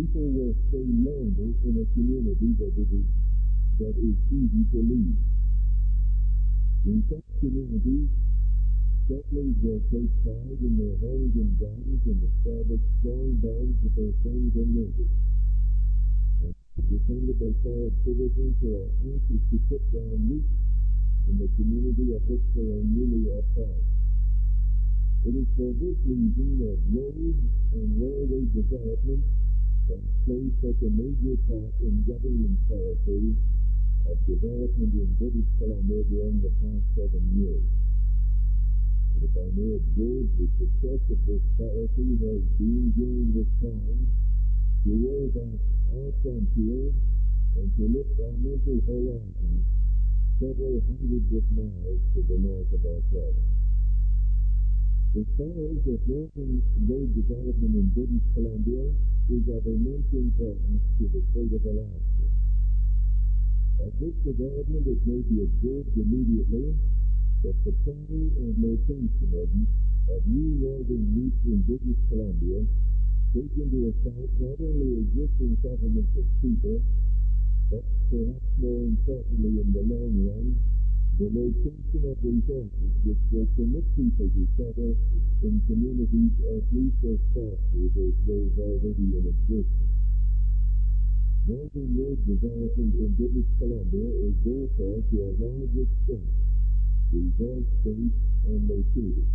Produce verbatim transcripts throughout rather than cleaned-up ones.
people will stay longer in a community that it is that is easy to leave. In such communities, settlers will take pride in their homes and gardens and establish strong bonds with their friends and neighbors. And dependable solid citizens who are anxious to put down roots in the community of which they are newly a part. It is for this reason that road and railway development has played such a major part in government policy of development in British Columbia during the past seven years. And if I may observe, the success of this policy has been during this time to roll back our frontier and to lift our mental horizon several hundreds of miles to the north of our province. As far as the northern road development in British Columbia is of immense importance to the state of Alaska. Of this development, it may be observed immediately that the planning and location of, of new northern routes in British Columbia take into account not only existing settlements of people, but perhaps more importantly in the long run, the location of resources which will permit people to settle in communities at least as prosperous as those already in existence. Northern road development in British Columbia is therefore to a large extent resource-based and located.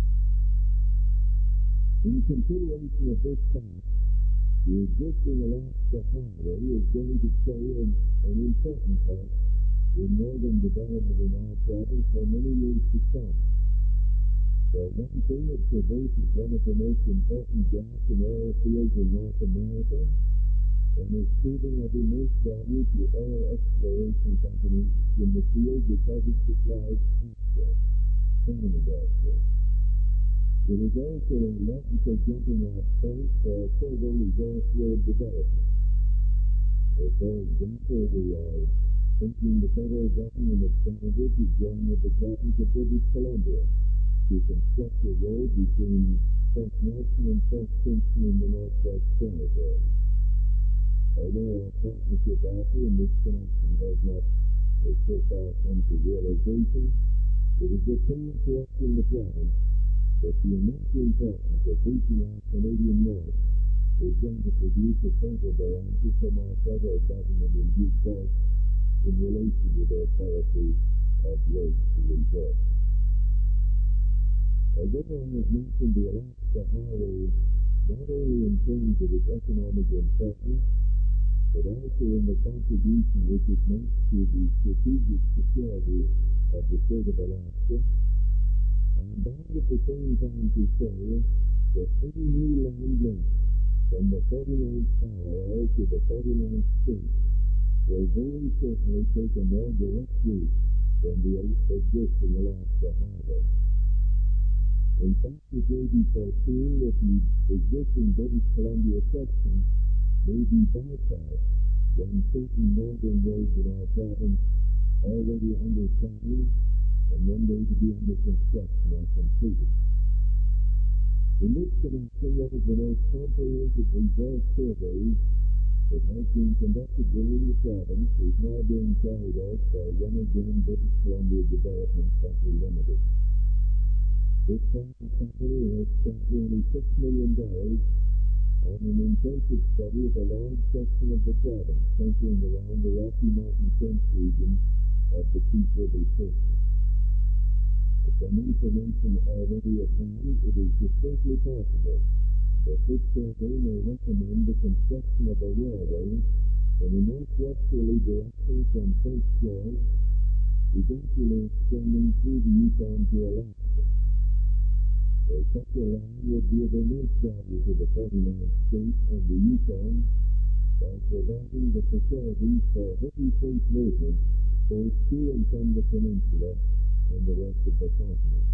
In consideration of this fact, the existing Alaska Highway is going to play an, an important part in northern development in our province for many years to come. For one thing, it traverses one of the most important gas and oil fields in North America, and is proving of immense value to oil exploration companies in the field because it supplies access, permanent access. It is also a logical jumping-off point for further resource road development. Uh, for example, we are urging the federal government of Canada to join with the province of British Columbia to construct a road between Fort Nelson and Fort Kingston in the Northwest Territory. Although our partnership offer in this connection has not uh, so far come to realization, it is apparent to us in the province that the immense importance of reaching our Canadian North is going to produce a favorable answer from our federal government in due course in relation to their policy of roads to resources. Although I have mentioned the Alaska Highway not only in terms of its economic importance, but also in the contribution which it makes to the strategic security of the state of Alaska, I am bound at the same time to say that any new land link from the forty-ninth parallel to the forty-ninth state will very certainly take a more direct route than the existing Alaska Highway. In fact, it may be foreseen that the existing British Columbia section may be bypassed when certain northern roads in our province already under planning and one day to be under construction are completed. In this connection, one of the most comprehensive resource surveys that has been conducted within the province is now being carried out by Renergen British Columbia Development Company Limited. This private company has spent nearly six million dollars on an intensive study of a large section of the province centering around the Rocky Mountain Trench region of the Peace River system. From information already at hand, it is distinctly possible that this survey may recommend the construction of a railway in a northwesterly direction from Prince George, eventually extending through the Yukon to Alaska. Uh, such a line would be of immense value to the forty-ninth state and the Yukon by providing the facilities for heavy freight movement both to and from the peninsula and the rest of the continent.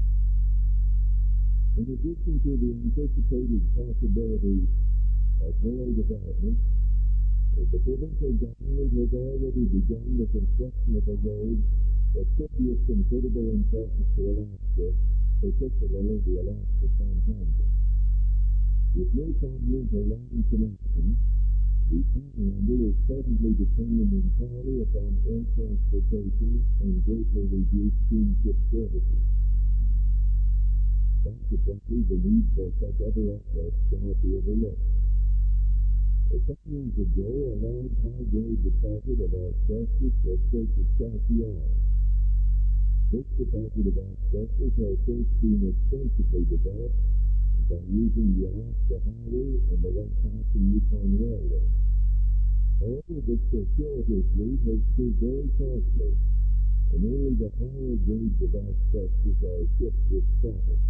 In addition to the anticipated possibilities of rail development, the provincial government has already begun the construction of a road that could be of considerable importance to Alaska, particularly the Alaska Panhandle. With no continental line connection, the Panhandle is presently dependent entirely upon air transportation and greatly reduced steamship services. Consequently, the need for such other outlets cannot be overlooked. A couple years ago, a large high-grade deposit of asbestos was searched at Cassiar. This deposit of asbestos has since been extensively developed by using the Alaska Highway and the West Hudson Yukon Railway. However, this circuitous route has proved very costly, and only the higher grades of asbestos are shipped with profit.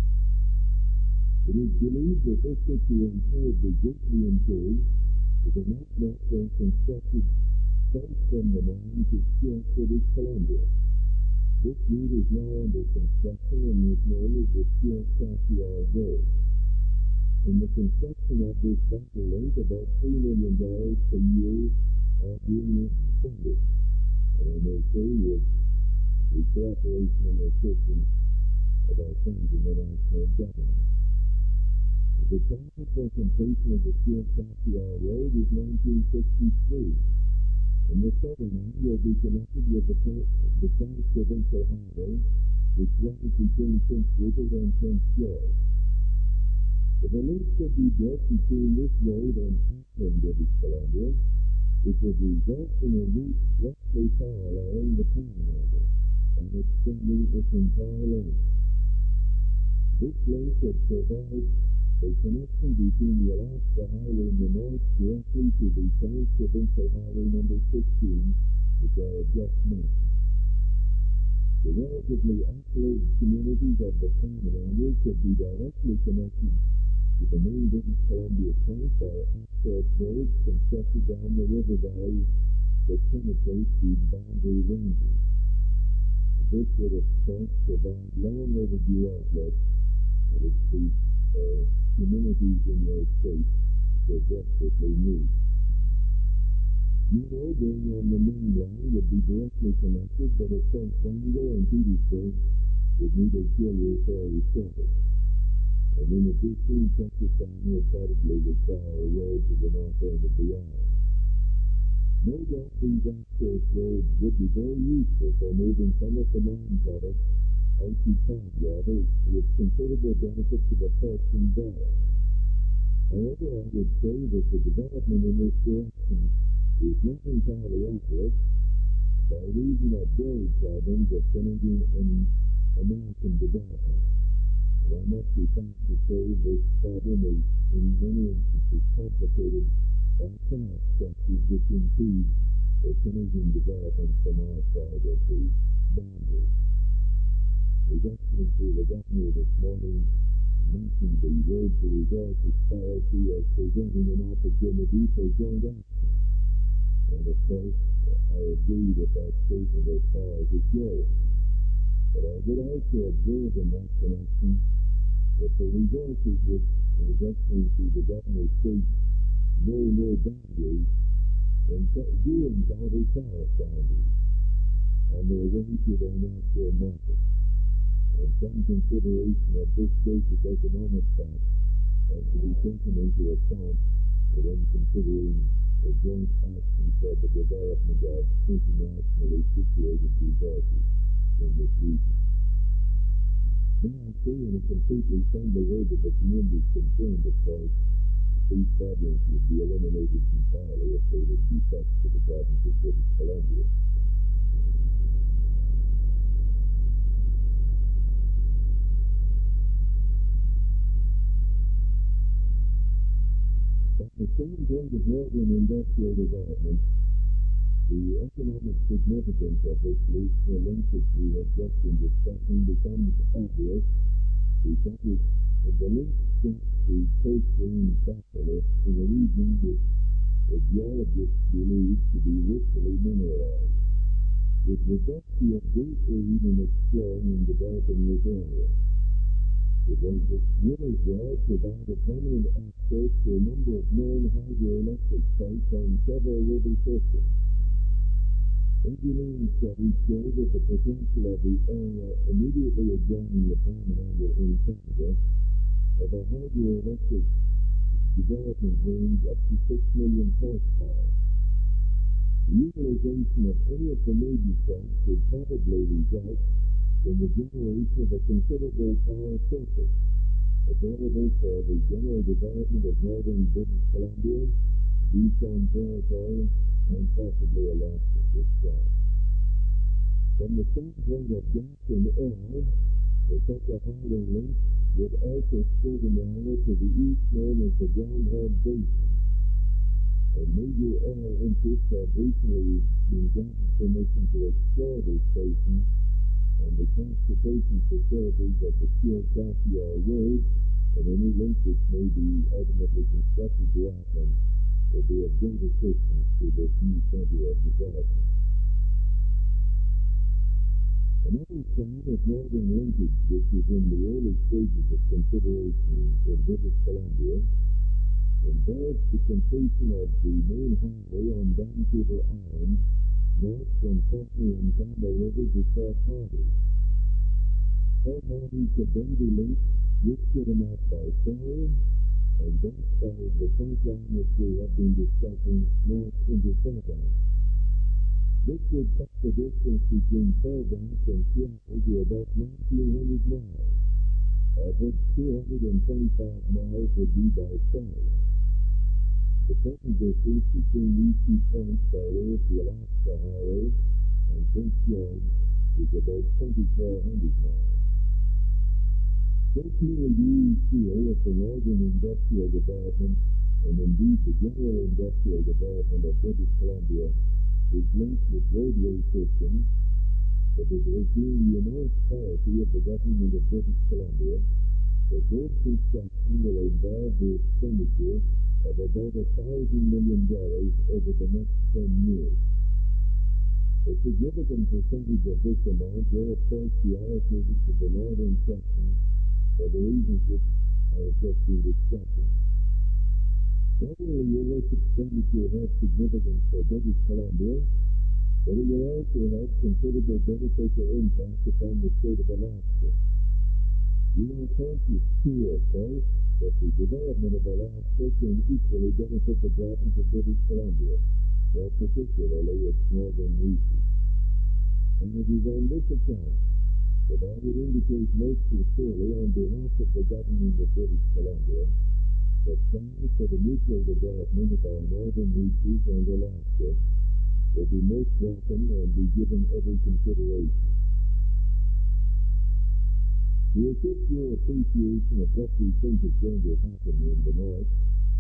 It is believed that this situation would be greatly improved if an outlet was constructed south from the mine to Stewart, British Columbia. This route is now under construction and is known as the Stewart-Cassiar Road. In the construction of this vital link, about three million dollars per year are being expended, and I may say with the cooperation and assistance of our friends in the national government. The time for completion of the Stewart-Cassiar Road is nineteen sixty-three, and the southern end will be connected with the, the Trans-Provincial Highway, which runs between Prince Rupert and Prince George. If a link could be built between this road and Auckland, British Columbia, it would result in a route roughly paralleling the Panhandle and extending its entire length. This link would provide a connection between the Alaska Highway in the north directly to the Trans-Provincial Highway number sixteen, which I have just mentioned. The relatively isolated communities of the Panhandle could be directly connected to the main British Columbia trunk by access roads constructed down the river valleys that penetrate the boundary ranges. This would, of course, provide long overdue outlets which the uh, communities in your state so desperately need. Juneau, being on the main line, would be directly connected, but of course Wrangell and Petersburg would need auxiliary ferry service. And in addition, Chestertown would probably require a road to the north end of the island. No doubt these access roads would be very useful for moving some of the mine products out to Tidewater with considerable benefit to the ports involved. However, I would say that the development in this direction is not entirely hopeless by reason of varied problems of Canadian and American development. And I must be thankful to say this problem is in many instances complicated by tax structures which impede the Canadian development from our side of the boundary. His Excellency the Governor this morning mentioned the Road to Resources policy as presenting an opportunity for joint action. And of course, I agree with that statement as far as it goes. But I would also observe in that connection that the resources which His Excellency the Governor states know no boundaries and do encounter tariff boundaries on their way to their natural market. And some consideration of this basic economic fact has to be taken into account when considering a joint action for the development of internationally situated resources in this region. Now, I say in a completely friendly way that the community is concerned, of course, these problems would be eliminated entirely if they would be fetched to the province of British Columbia. At the same point of urban industrial development, the economic significance of this link which we have just been discussing becomes obvious because it, the link sets the coast range batholith in a region which geologists believe to be richly mineralized. It would thus be of great aid in exploring and developing this area. It was, would as well provide a permanent access to a number of known hydroelectric sites on several river systems. Engineering studies show that the potential of the area immediately adjoining the Panhandle in Canada of a hydroelectric development range up to six million horsepower. The utilization of any of the major sites would probably result in the generation of a considerable power surplus available for the general development of northern British Columbia, Yukon Territory, and possibly Alaska itself. From the standpoint of gas and oil, such a highway link would also split an area to the east known as the Groundhog Basin. And major oil interests have recently been granted permission to explore this basin, and the transportation facilities of the Pure-Cassiar Road and any link which may be ultimately constructed to Ackland will be of great assistance to this new center of development. Another sign of northern linkage, which is in the early stages of consideration in British Columbia, involves the completion of the main highway on Vancouver Island, north from Courtney and Campbell River to Port Hardy. Port Hardy could then be linked with Kitimat by ferry, and thus by the trunk line which we have been discussing north into Fairbanks. This would cut the distance between Fairbanks and Seattle to about nineteen hundred miles, of which two hundred twenty-five miles would be by ferry. The present distance between these two points by way of the Alaska Highway and Prince George is about twenty-four hundred miles. So keenly do we feel that the northern industrial development, and indeed the general industrial development of British Columbia, is linked with roadway systems, that it has been the announced policy of the government of British Columbia that road construction will involve the expenditure of about a thousand million dollars over the next ten years. A significant percentage of this amount will, of course, be allocated to the northern section for the reasons which I have just been discussing. Not only will this expenditure have significance for British Columbia, but it will also have considerable beneficial impact upon the state of Alaska. We are conscious, too, of course, that the development of Alaska can equally benefit the province of British Columbia, more particularly its northern reaches. And it is on this account that I would indicate most sincerely on behalf of the government of British Columbia that plans for the mutual development of our northern reaches and Alaska will be most welcome and be given every consideration. To assist your appreciation of what we think is going to happen in the north,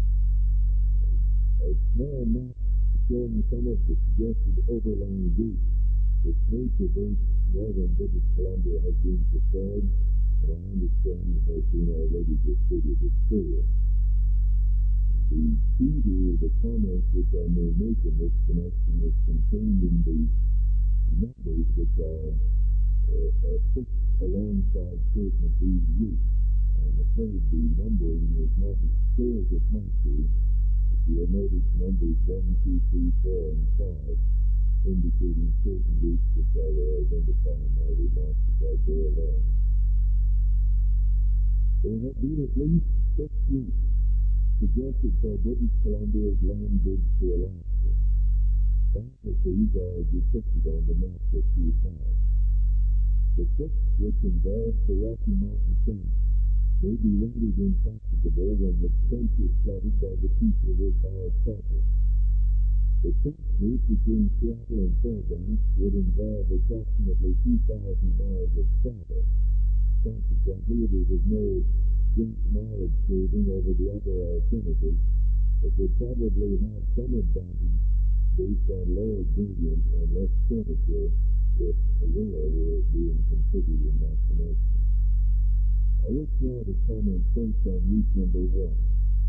a small map showing some of the suggested overland routes which may traverse northern British Columbia has been prepared, and I understand has been already distributed to you. The key to the comments which I may make in this connection is contained in the numbers which are uh, fixed alongside certain of these routes. I'm afraid the numbering is not as clear as it might be. If you will notice numbers one, two, three, four, and five indicating certain routes which I will identify in my remarks as I go along. There have been at least six routes suggested for British Columbia's land bridge to Alaska. Five of these are depicted on the map which you have. The sixth, which involves the Rocky Mountain Trench, may be rendered impracticable when the trench is flooded by the Peace River power project. The trench route between Seattle and Fairbanks would involve approximately two thousand miles of travel. Consequently, it is of no great mileage saving over the other alternatives, but would probably have some advantage based on lower gradient and less temperature if a rail were being considered in that connection. I wish now to comment first on route number one.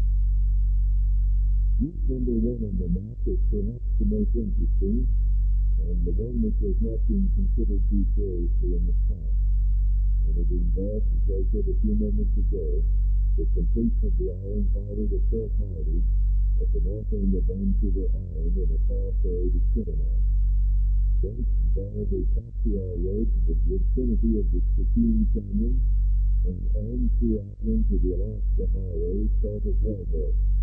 Route number one on the map is perhaps the most interesting, and the one which has not been considered too seriously in the past. And it involves, as I said a few moments ago, the completion of the Island Highway to Port Hardy at the north end of Vancouver Island and a car ferry to Kitimat. Thence via the Cassiar Road to the vicinity of the Stickeen Canyon and on through Ackland to the Alaska Highway south of Whitehorse.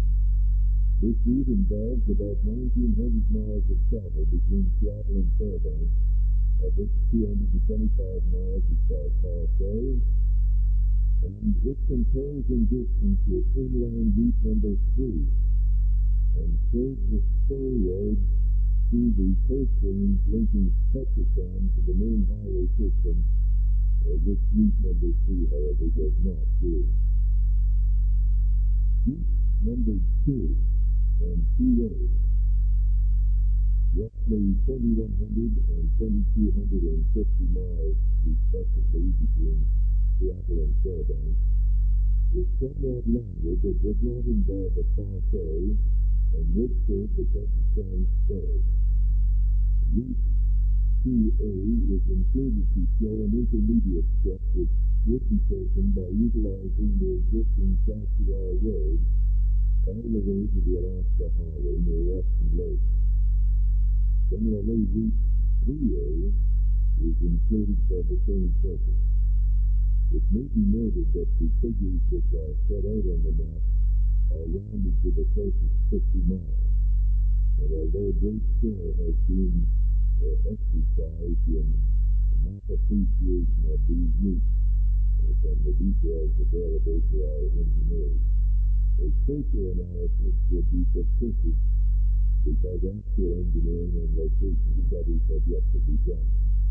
This route involves about nineteen hundred miles of travel between Seattle and Fairbanks, of which two hundred twenty-five miles is by car ferry, and it compares in distance with inland route number three, and serves the spur road through the coast range linking Petropavl to the main highway system, uh, which route number three, however, does not do. Route number two and two A, roughly twenty-one hundred and twenty-two hundred fifty miles respectively between Seattle and Fairbanks, is somewhat longer but would not involve a car ferry and would serve the Petropavl spur. Route two A is included to show an intermediate step which would be taken by utilizing the existing Cassiar Road all the way to the Alaska Highway near Watson Lake. Similarly, Route three A is included for the same purpose. It may be noted that the figures which are set out on the map are rounded to the closest fifty miles, and although great care has been uh, exercised in map appreciation of these routes uh, from the details available to our engineers, a closer analysis would be fictitious because actual engineering and location studies have yet to be done.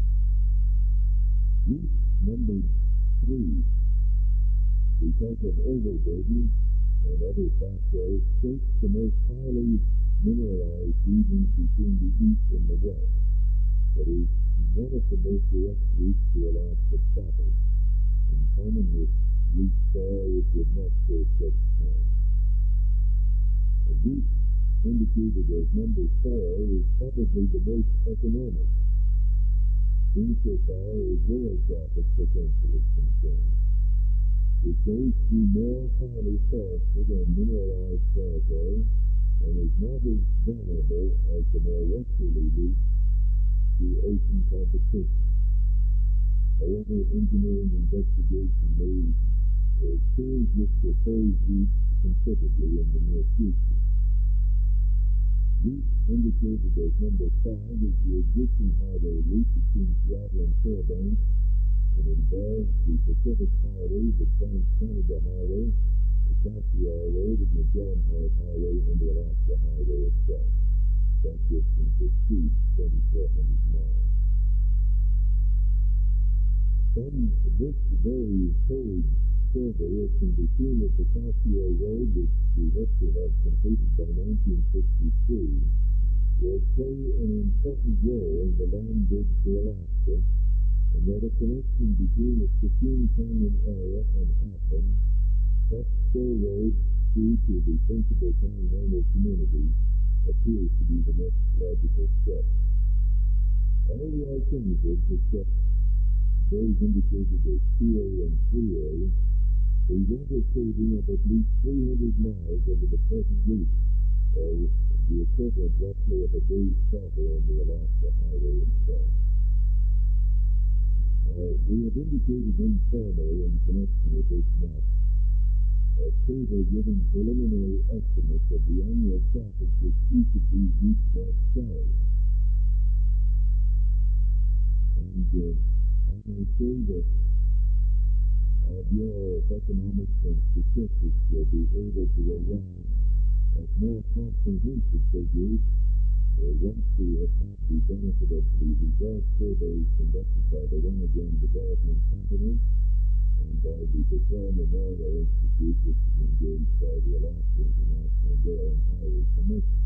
Route number three, because of overburden and other factors, skirts the most highly mineralized regions between the east and the west, but is one of the most direct routes to Alaska proper. In common with Route four, it would not serve such town. A route indicated as number four is probably the most economic, insofar as rail traffic potential is concerned. It goes through more highly forested and mineralized territory and is not as vulnerable as the more westerly route to ocean competition. However, engineering investigation may uh, change this proposed route considerably in the near future. Route indicated as number five is the existing highway route between Seattle and Fairbanks and involves the Pacific Highway, the Trans-Canada Highway, the Cassiar Road, and the John Hart Highway, and the Alaska Highway itself. That distance exceeds twenty-four hundred miles. From this very third survey, it can be seen that the Cassiar Road, which we hope to have completed by nineteen sixty-three, will play an important role in the land bridge to Alaska, and that a connection between the Stickeen Canyon area and Appin, up Spur Road through to the principal Panhandle community, appears to be the next logical step. All the alternatives, except those indicated as two A and three A, present a saving of at least three hundred miles over the present route, or the equivalent roughly of a day's travel on the Alaska Highway itself. Uh, we have indicated informally in connection with this map a table giving preliminary estimates of the annual traffic which each of these routes might carry. And uh, I may say that our Bureau of Economics and Statistics will be able to arrive at more comprehensive figures uh, once we have had the benefit of the result surveys conducted by the One-Again Development Company and by the Battelle Memorial Institute, which is engaged by the Alaska International Rail and Highway Commission.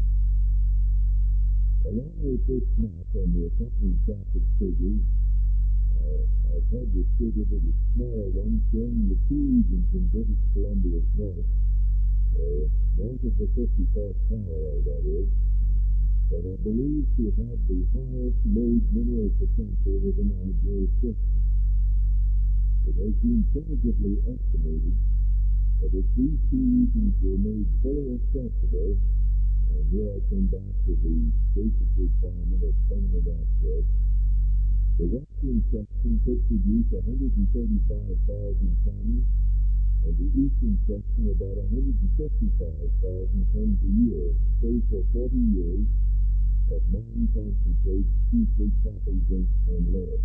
Along with this map and the accompanying traffic figures, uh, I've had distributed a smaller one showing the two regions in British Columbia's north, uh, north of the fifty-fourth parallel, that is, that are believed to have the highest load mineral potential within our jurisdiction. It has been tentatively estimated that if these two regions were made fully accessible, and here I come back to the basic requirement of permanent access, the western section could produce one hundred thirty-five thousand tons, and the eastern section about one hundred fifty-five thousand tons a year, say for forty years, of mine concentrates, chiefly copper, zinc, and lead.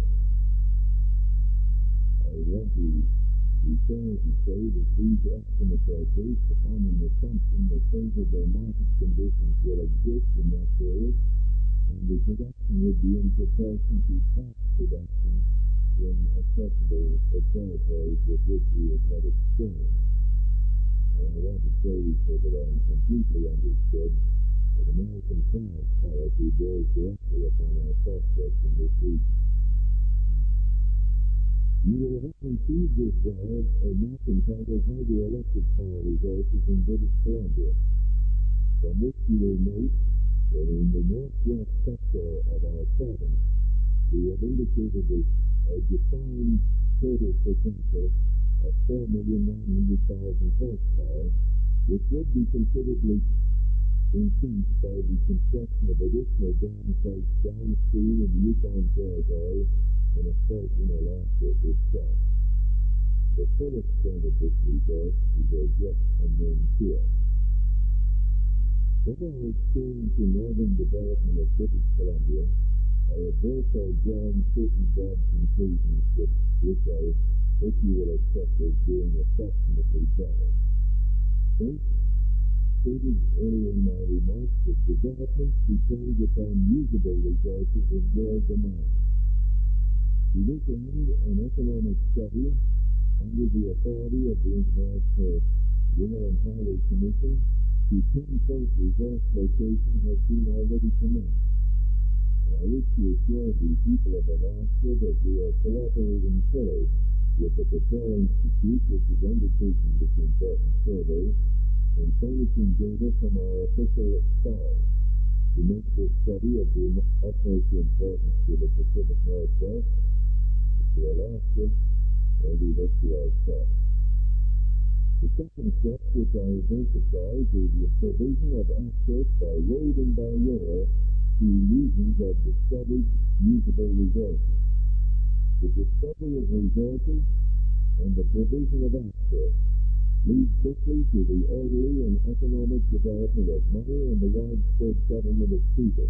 I want to be fair to say that these estimates are based upon an assumption that favorable market conditions will exist in that period, and the production would be in proportion to past production in accessible territories with which we have had experience. And I want to say, so that I'm completely understood, that American sales policy bears directly upon our prospects in this region. You will have received as well a map entitled Hydroelectric Power Resources in British Columbia, from which you will note that in the northwest sector of our province, we have indicated a, a defined total potential of four million nine hundred thousand horsepower, which would be considerably increased by the construction of additional dam sites downstream in the Yukon Territory and, of course, in Alaska itself. The full extent of this resource is as yet unknown to us. From our experience in northern development of British Columbia, I have therefore drawn certain broad conclusions with which I hope you will accept as being approximately valid. First, stated earlier in my remarks that development depends upon usable resources in world demand. To this end, an economic study under the authority of the International Rail and Highway Commission to pinpoint resource location has been already commenced. I wish to assure the people of Alaska that we are cooperating fully with the Battelle Institute, which is undertaking this important survey, and furnishing data from our official files to make this study of the utmost importance to the Pacific Northwest, to Alaska, and we hope to ourselves. The second step which I have emphasized is the provision of access by road and by rail to regions of discovered usable resources. The discovery of resources and the provision of access lead quickly to the orderly and economic development of money and the widespread settlement of people.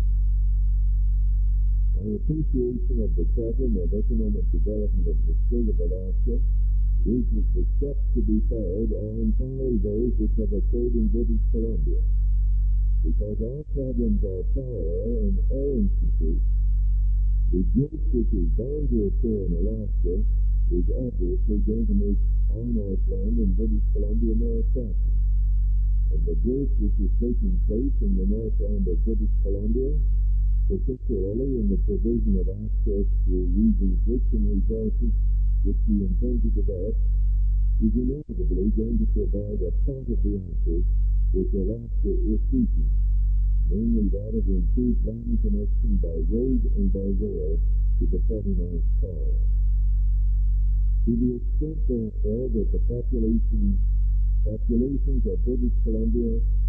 My appreciation of the problem of economic development of the state of Alaska is that the steps to be followed are entirely those which have occurred in British Columbia. Because our problems are parallel in all instances, the growth which is bound to occur in Alaska is obviously going to make our Northland and British Columbia more attractive. And the growth which is taking place in the Northland of British Columbia, particularly in the provision of access to regions rich in resources which we intend to develop, is inevitably going to provide a part of the answer which Alaska is seeking, namely that of improved land connection by road and by rail to the forty-ninth parallel. To the extent, therefore, that the population, populations of British Columbia,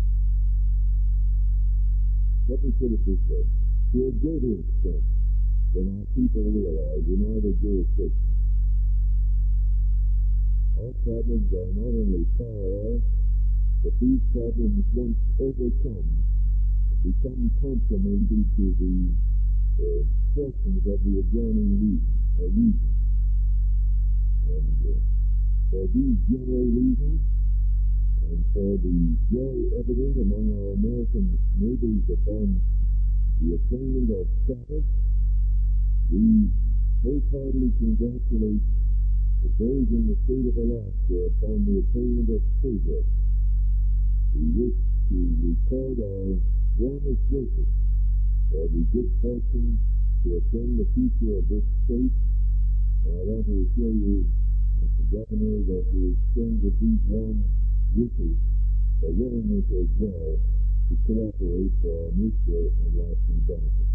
let me put it this way, to a greater extent than our people realize in other jurisdictions, our problems are not only parallel, but these problems, once overcome, become complementary to the uh, portions of the adjoining region, or region. And uh, for these general reasons, and for the joy evident among our American neighbors upon the attainment of status, we wholeheartedly congratulate those in the state of Alaska upon the attainment of progress. We wish to record our warmest wishes for the good fortune to attend the future of this state. And I want to assure you, Mister Governor, that we extend with these warm wishes a willingness as well to cooperate for our mutual and lasting benefit.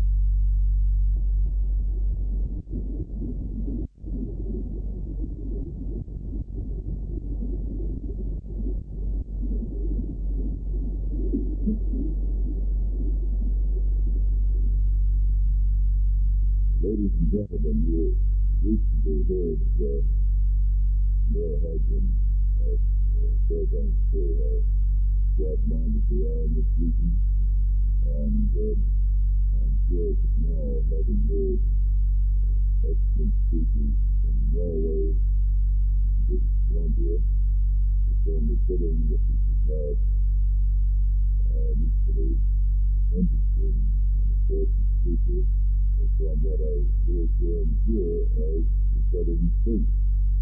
Ladies and gentlemen, you recently heard uh, Mayor Hudson of uh, Fairbanks Fair, how broad-minded they are in this region. And uh, I'm sure that now, having heard excellent speakers from Norway, British Columbia, it's only fitting that we should have an equally interesting and important speaker from what I hear termed here as the Southern States.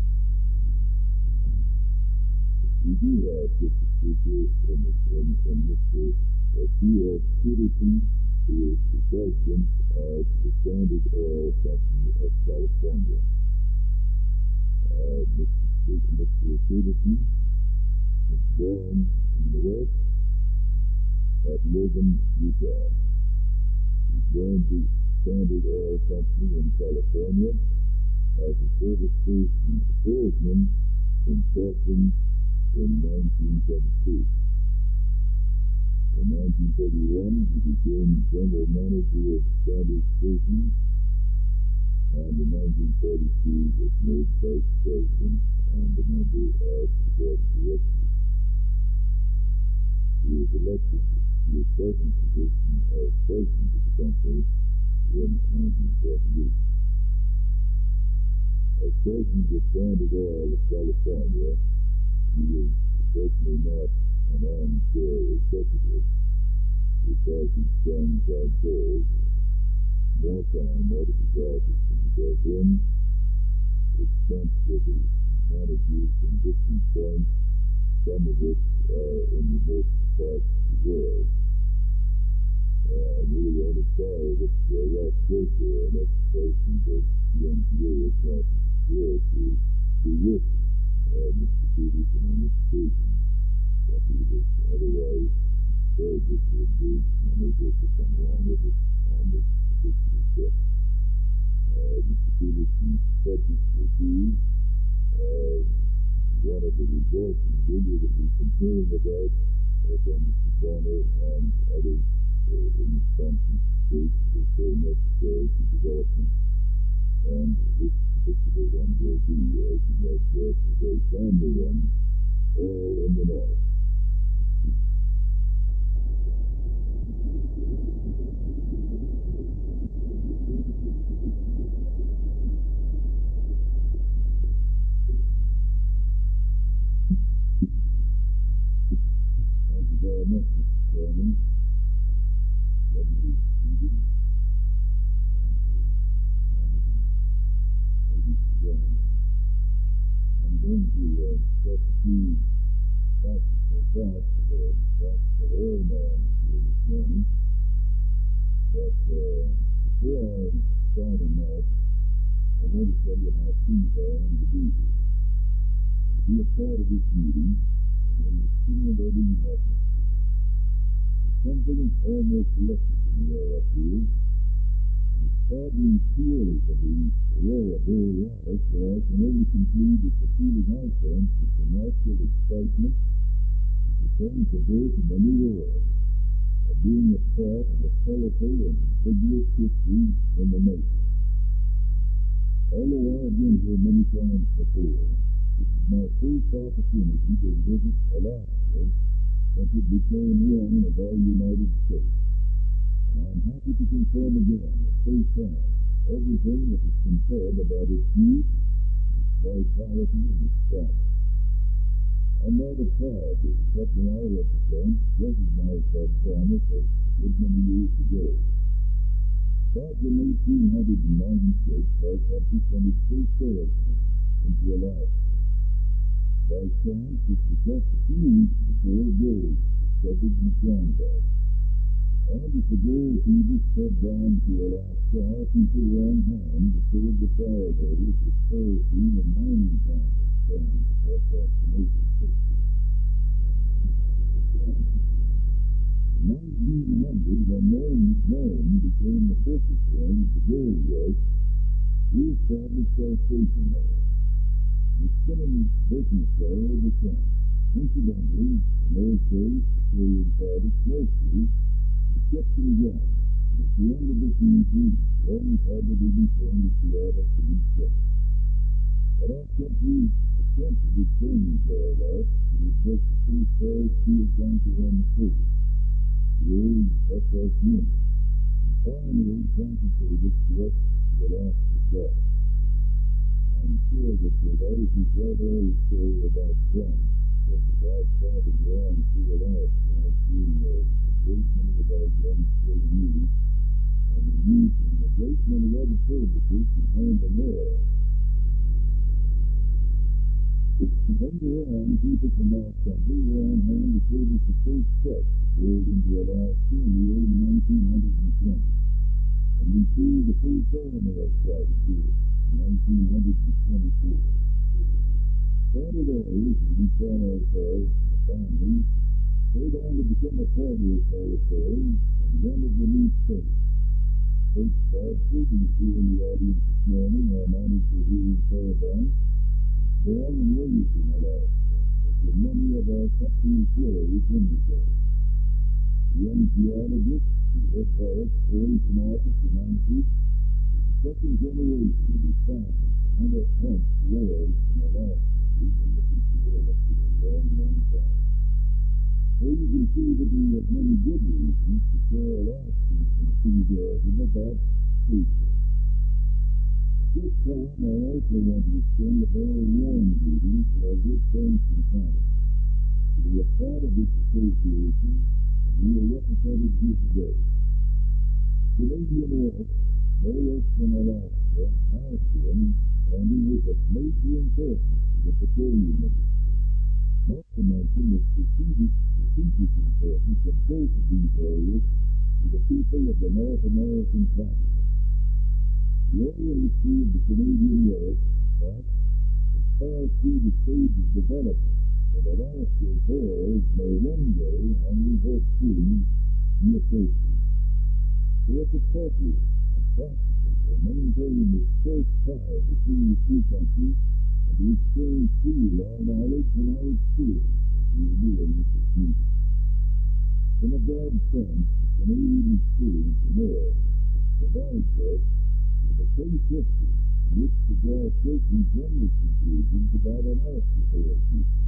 We do have just a speaker in, the, in, in Mister Uh, T S Peterson, who is the president of the Standard Oil Company of California. Uh, Mister Mister Peterson was born in the West at Logan, Utah. He joined the Standard Oil Company in California as a service station salesman in Portland in nineteen twenty-two. In nineteen thirty-one, he became general manager of Standard Stations, and in nineteen forty-two was made vice president and a member of the board of directors. He was elected to the present position of president of the company in nineteen forty-eight. As president of Standard Oil of California, he is certainly not an armchair executive, because he spends, I'm told, more time out of his office than he does in. It's spent with his managers in different points, some of which are in remote parts of the world. Uh, I'm really only sorry that uh, Ralph Baker, an ex-president of the N P A, is not here to be with uh, Mister Peterson on this occasion. That he was otherwise very busy engaged and unable to come along with us on this particular trip. Uh, Mister Peterson's subject will be uh, one of the resources really that we've been hearing about uh, from Mister Bonner and others uh, in the Wisconsin state that are so necessary to development. And this particular one will be, as you might guess, a very timely one, oil in the north. Thank you very much, Mister Chairman. Governor Egan, Honorable Hamilton, ladies and gentlemen. I'm going to uh, express a few practical thoughts of a practical oil man here this morning. But uh, before I start on that, I want to tell you how pleased I am to be here, and to be a part of this meeting, and in this stimulating atmosphere. There's something almost electric in the air up here, and it's probably too early for the aurora borealis, so I can only conclude that the feeling I sense is the natural excitement that preparing for birth of a new era, of being a part of a colorful and vigorous history in the nation. Although I have been here many times before, this is my first opportunity to visit Alaska since it became one of our United States. And I'm happy to confirm again at first hand everything that has been said about its youth, its vitality, and its promise. I'm rather proud that the company I represent recognized that promise a good many years ago. Back in eighteen ninety-six, our country sent its first salesman into Alaska. By chance, it was just a few weeks before gold was discovered in the Klondike. And as the gold fever spread down to Alaska, our people were on hand to serve the fire hose with kerosene and mining samples stands across our commercial sector. In nineteen hundred, when Rome became the focus point of the gold rush, we established our station there. It's been in business there ever since. Incidentally, in those days, petroleum products mostly were kept in ground, and at the end of the season, always had to be returned to Seattle to be shipped. But our country has attempted to change all that. It was just the first all steel tanker on the coast, the old F S Unit, and pioneered tanker service west to Alaska dock. I'm sure that the writers write all the story about drums, because if I've traveled around through Alaska, I've seen uh, a great many of our drums still in use, and in use in a great many other services in handling oil. Later on, people from our company were on hand to service the first truck that rolled into Alaska in the early nineteen twenties, and we flew the first airmail flight here in nineteen twenty-four. Standard Oilers, as we call ourselves, the family, stayed on to become a part of the territory and then of the new state. Coach Bob Friggins here in the audience this morning, our manager here in Fairbanks, born and raised in Alaska, as were many of our company employees in the area. The young geologist who heads our exploration office in Anchorage is the second generation of his family to hunt up hunt for oil in Alaska. We've been looking for oil up here a long, long time. So you can see that we have many good reasons to share Alaskans' enthusiasm about safety. At this time, I also want to extend a very warm greeting to our good friends from Canada. We are proud of this association, and we are represented here today. The Canadian West, no less than Alaska, has been and is of major importance to the petroleum industry, not to mention the strategic, strategic importance of both of these areas to the people of the North American continent. The oil industry of the Canadian West, in fact, has passed through the stage of development that Alaska's oils may one day, and we hope soon, be approaching. So it's appropriate and practical to maintain this close tie between the two countries and to exchange freely our knowledge and our experience as we are doing this this meeting. In a broad sense, the Canadian experience in oil provides us with a case history from which to draw certain general conclusions about Alaska's oil future.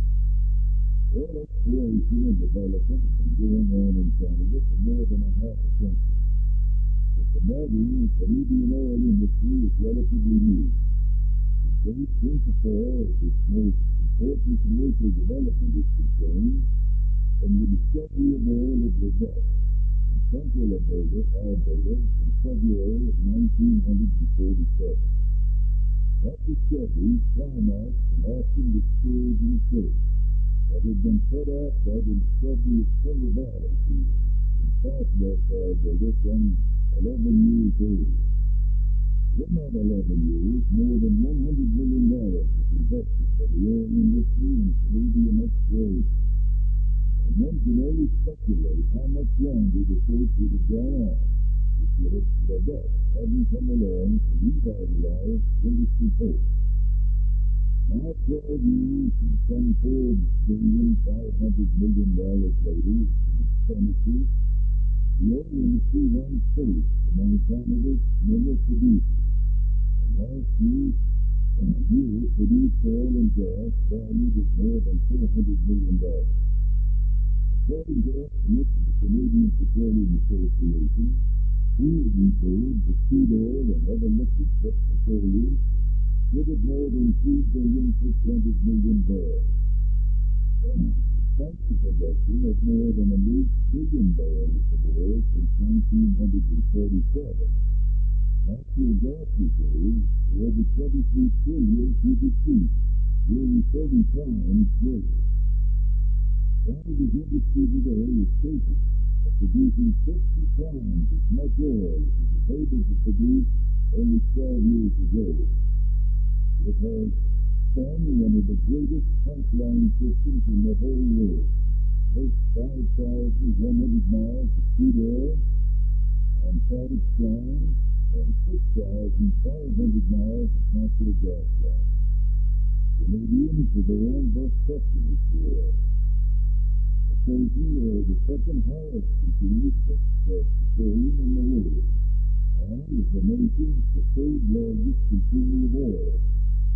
Oil exploration and development have been going on in Canada for more than a half a century. But the modern Canadian oil industry is relatively new. It dates insofar as its most important commercial development is concerned from the discovery of oil at Leduc in central Alberta, Alberta in February of nineteen forty-seven. That discovery climaxed and often discouraged research that had been set off by the discovery of Turner Valley field in southwest Alberta some eleven years earlier. In that eleven years, more than one hundred million dollars was invested by the oil industry in Canadian exploration, and one can only speculate how much longer the search would have gone on if Leduc hadn't come along to revitalize industry hope. Now, twelve years and some four billion five hundred million dollars later in expenditures, the oil industry ranks first among Canada's mineral producers, and last year, uh, year produced oil and gas valued at more than four hundred million dollars. According to estimates of the Canadian Petroleum Association, crude reserves of crude oil and other liquid petroleum stood at more than three billion six hundred million barrels. Despite the production of more than a billion barrels of oil since nineteen forty-seven, natural gas reserves were over twenty-three trillion cubic feet, nearly thirty times greater. Canada's industry today is capable of producing sixty times as much oil as it was able to produce only twelve years ago. It has spun one of the greatest pipeline systems in the whole world, with five thousand one hundred miles of crude oil and product lines and six thousand five hundred miles of natural gas lines. Canadians are their own best customers for oil. Of course, we are the second highest consumers of petroleum in the world, and as a nation, the third largest consumer of oil.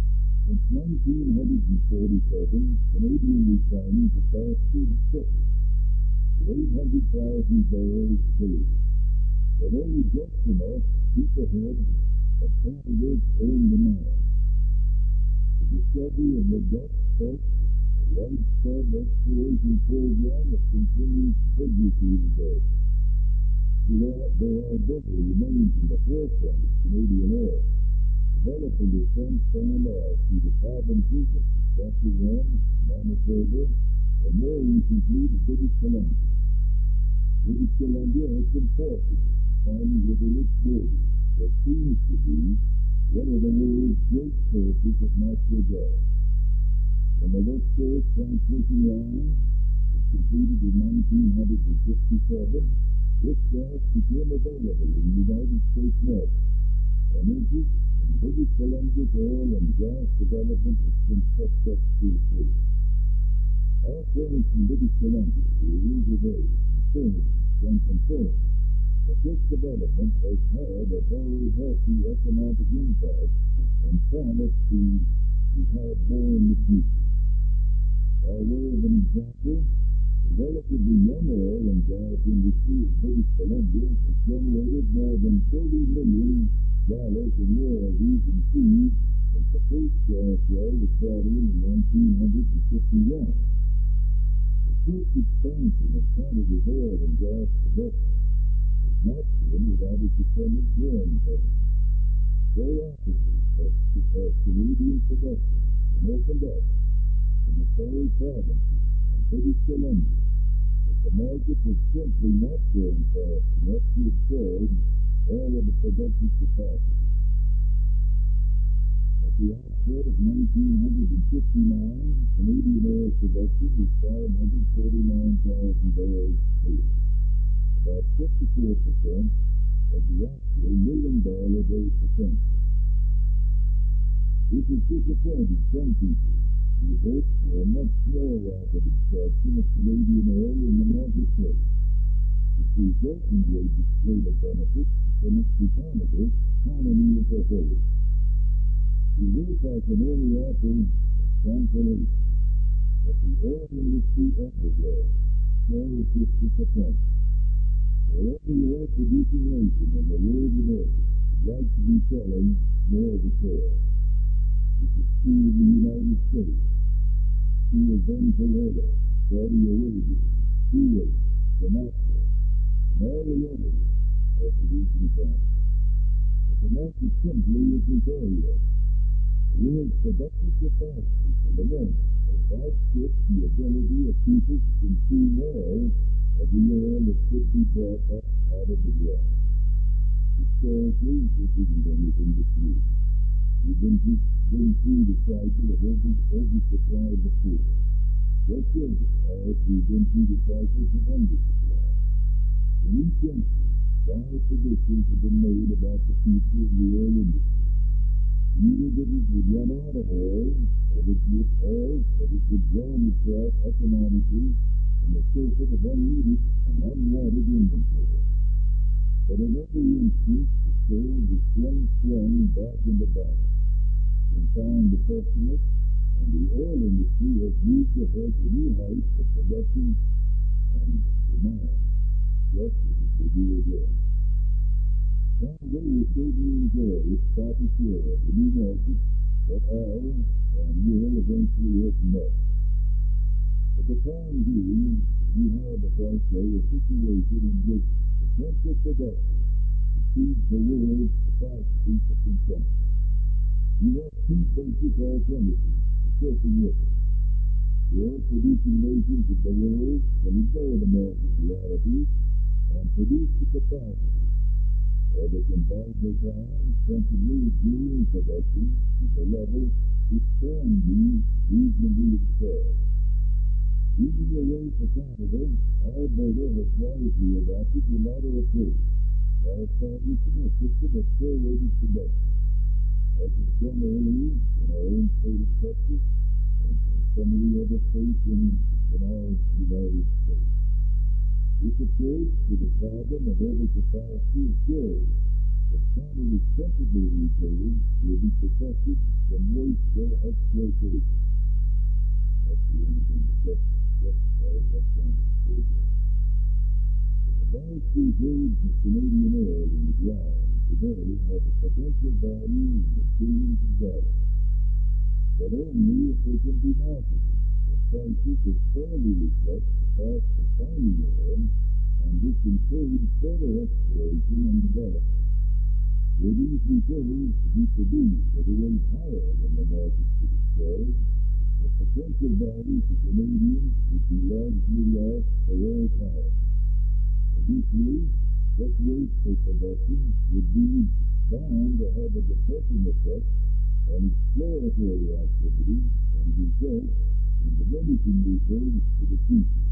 Since nineteen forty-seven, Canadian refining capacity has tripled to eight hundred thousand barrels daily, but only just enough to keep ahead of Canada's own demand. The discovery of Leduc sparked a widespread exploration program that continues vigorously today. There Alberta remains in the forefront of Canadian oil, developing defense standoff through the provinces of Saskatchewan, Manitoba, and more recently the British Columbia. British Columbia has been fortunate in finding within its borders what seems to be one of the world's great sources of natural gas. When the West Coast Transmission Line was completed in nineteen fifty-seven, this gas became available in the United States market, and interest in British Columbia's oil and gas development has been stepped up still further. Our friends from British Columbia who are here today confirm and confirm that this development has had a very healthy economic impact and promise to, to have more in the future. By way of an example, the relatively young oil and gas industry of British Columbia has generated more than thirty million dollars in royalties and fees since the first gas well was brought in in nineteen fifty-one. The first expansion of Canada's oil and gas production has not been without its attendant growing pains. So rapidly has, has Canadian production been opened up in the Prairie provinces and British Columbia that the market has simply not grown fast enough to absorb all of the productive capacity. At the outset of nineteen fifty-nine, Canadian oil production was five hundred forty-nine thousand barrels daily, about fifty-four percent of the actual million barrel a day potential. This has disappointed some people who hoped for a much more rapid absorption of Canadian oil in the marketplace, which results in greater benefits to Canada economy as a whole. To this I can only offer a consolation that the oil industry everywhere shares this disappointment. For every oil-producing nation in the world today would like to be selling more of its oil. This is true of the United States, true of Venezuela, Saudi Arabia, Kuwait, Somalia, and all the others oil-producing countries. But the market simply isn't there yet. The world's productive capacity for the moment has outstripped the ability of people to consume oil of the oil that could be brought up out of the ground. Historically, this isn't anything that's new. We've been through, been through the cycle of over, oversupply before. Just as as we've been through the cycles of undersupply. In each instance, dire predictions have been made about the future of the oil industry. Either that it would run out of oil, or that it would, or that it would drown itself economically in the surfeit of unneeded and unwanted inventory. But in every instance, the scales have swung swung back into balance, and found the pessimist, and the oil industry has moved ahead to new heights of production and demand, just as it will do again. Canada will certainly enjoy its proper share of the new markets that are and will eventually open up. For the time being, we have, as I say, a situation in which potential production exceeds the world's capacity for consumption. We have two basic alternatives for coping with it. The oil-producing nations of the world can ignore the market realities and produce the capacity, or they can bide their time, sensibly gearing production to the level which can be reasonably absorbed. Leading the way for Canada, Alberta has wisely adopted the latter approach by establishing a system of prorated production, as was done earlier in our own state of Texas and in some of the other states in, in our United States. This approach to the problem of overcapacity is good, The counter-acceptable reserves will be protected from wasteful exploitation. That's the only thing that justifies that kind of program. The vast reserves of Canadian oil in the ground today have a potential value in the billions of dollars, but only if they can be marketed at prices that fairly reflect the cost of finding oil and which encourage further exploration and development. Were these reserves to be produced at a rate higher than the market could absorb, the potential value to Canadians would be largely lost for all time. Additionally, such wasteful production would be bound to have a depressing effect on exploratory activity and result in diminishing reserves for the future.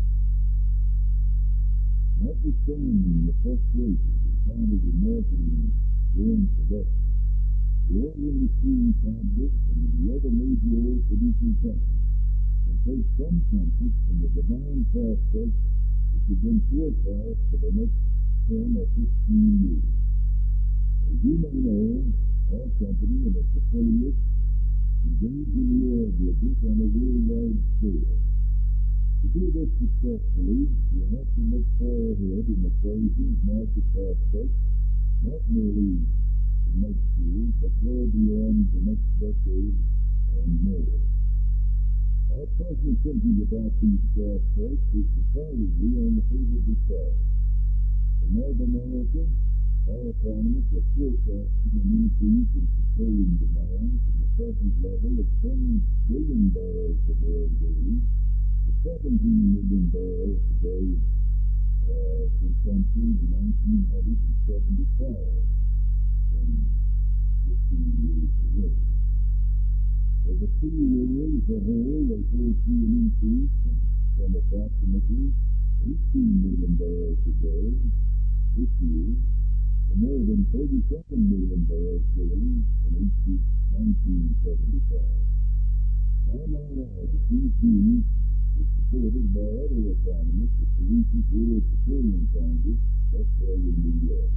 Notwithstanding the frustrations encountered in marketing and growing production, the oil industry in Canada and in the other major oil-producing countries can take some comfort in the demand prospects which have been forecast for the next ten or fifteen years. As you may know, our company and its affiliates engage in the oil business on a worldwide scale. To do this successfully, we have to look far ahead in appraising market prospects, not merely the next year, but well beyond the next decade and more. Our present thinking about these prospects is decidedly on the favorable side. For North America, our economists are forecasting an increase in petroleum demand from the present level of ten billion barrels of oil daily to seventeen million barrels a day uh, consumption in nineteen seventy-five, some fifteen years away. For the free world as a whole, they foresee an increase from, from approximately eighteen million barrels a day this year to more than thirty-seven million barrels daily in nineteen seventy-five. I might add that these views were supported by other economists at the recent World Petroleum Congress that held in New York.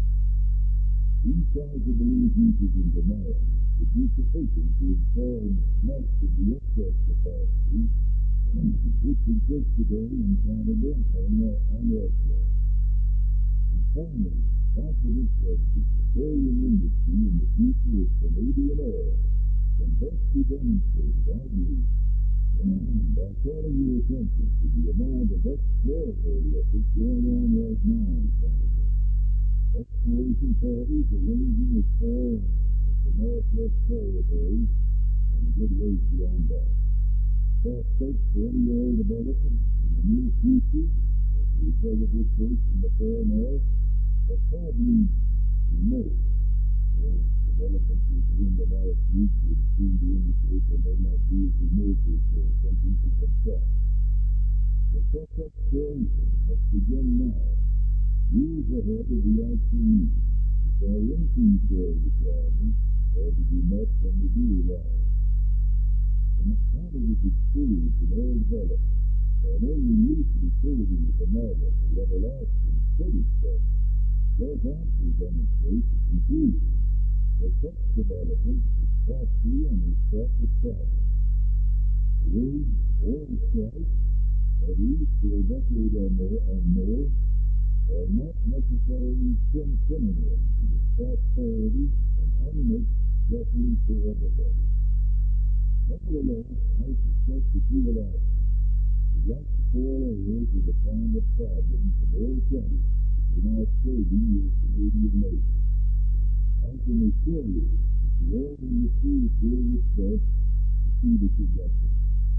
These sizable increases in demand would be sufficient to absorb much of the excess capacity which exists today in Canada and elsewhere. And finally, confidence of the petroleum industry in the future of Canadian oil can best be demonstrated, I believe, by calling your attention to the amount of exploratory effort going on right now in Canada. Exploration parties are ranging as far as the Northwest Territories and a good ways beyond that. Prospects for any oil development in the near future, as a result of research in the far north, are probably remote. Well, developments within the last week would seem to indicate they may not be as remote as uh, some people have thought. But such exploration must begin now, years ahead of the actual need, if our increased oil requirements are to be met when we do arrive. And Canada's experience in oil development, while only loosely serving as a model for what Alaskans could expect, does amply demonstrate the conclusion that such development is costly and is fraught with problems. The word oil strike, at least for a decade or more, and more, are not necessarily synonyms to prosperity and unmixed blessings for everybody. Nevertheless, I suspect that you Alaskans would like to fall over with the kind of problems of oil plenty that are now plaguing your Canadian neighbors. I can assure you that the oil industry is doing its best to see that you get them.